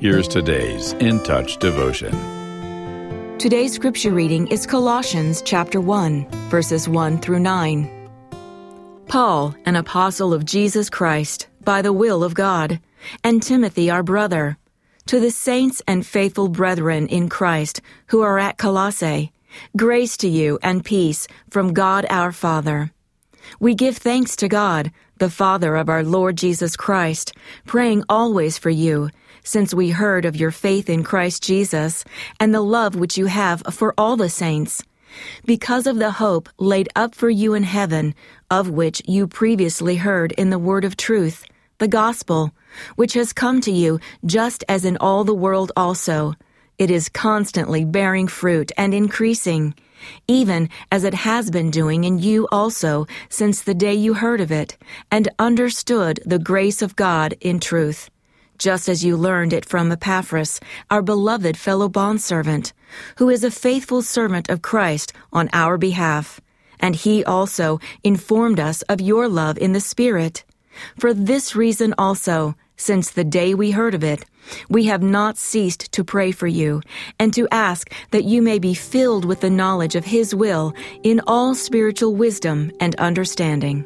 Here's today's In Touch devotion. Today's scripture reading is Colossians chapter 1, verses 1 through 9. Paul, an apostle of Jesus Christ, by the will of God, and Timothy our brother, to the saints and faithful brethren in Christ who are at Colossae, grace to you and peace from God our Father. We give thanks to God, the Father of our Lord Jesus Christ, praying always for you, since we heard of your faith in Christ Jesus and the love which you have for all the saints, because of the hope laid up for you in heaven, of which you previously heard in the word of truth, the gospel, which has come to you just as in all the world also. It is constantly bearing fruit and increasing, even as it has been doing in you also since the day you heard of it and understood the grace of God in truth, just as you learned it from Epaphras, our beloved fellow bondservant, who is a faithful servant of Christ on our behalf. And he also informed us of your love in the Spirit. For this reason also, since the day we heard of it, we have not ceased to pray for you, and to ask that you may be filled with the knowledge of His will in all spiritual wisdom and understanding.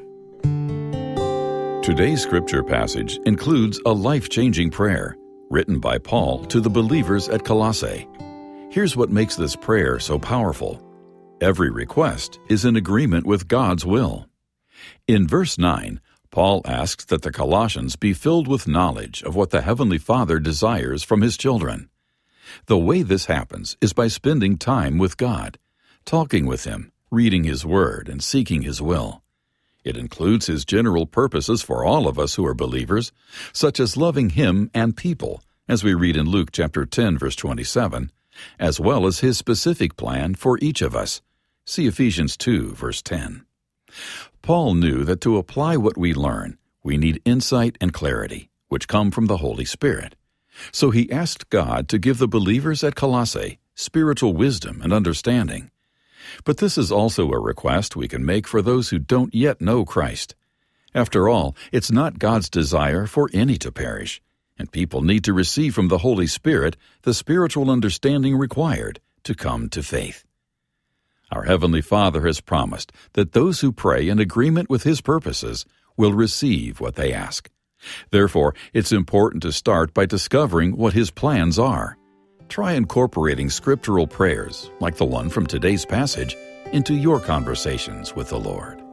Today's scripture passage includes a life-changing prayer written by Paul to the believers at Colossae. Here's what makes this prayer so powerful. Every request is in agreement with God's will. In verse 9, Paul asks that the Colossians be filled with knowledge of what the Heavenly Father desires from His children. The way this happens is by spending time with God, talking with Him, reading His Word, and seeking His will. It includes His general purposes for all of us who are believers, such as loving Him and people, as we read in Luke chapter 10, verse 27, as well as His specific plan for each of us. See Ephesians 2, verse 10. Paul knew that to apply what we learn, we need insight and clarity, which come from the Holy Spirit. So he asked God to give the believers at Colossae spiritual wisdom and understanding. But this is also a request we can make for those who don't yet know Christ. After all, it's not God's desire for any to perish, and people need to receive from the Holy Spirit the spiritual understanding required to come to faith. Our Heavenly Father has promised that those who pray in agreement with His purposes will receive what they ask. Therefore, it's important to start by discovering what His plans are. Try incorporating scriptural prayers, like the one from today's passage, into your conversations with the Lord.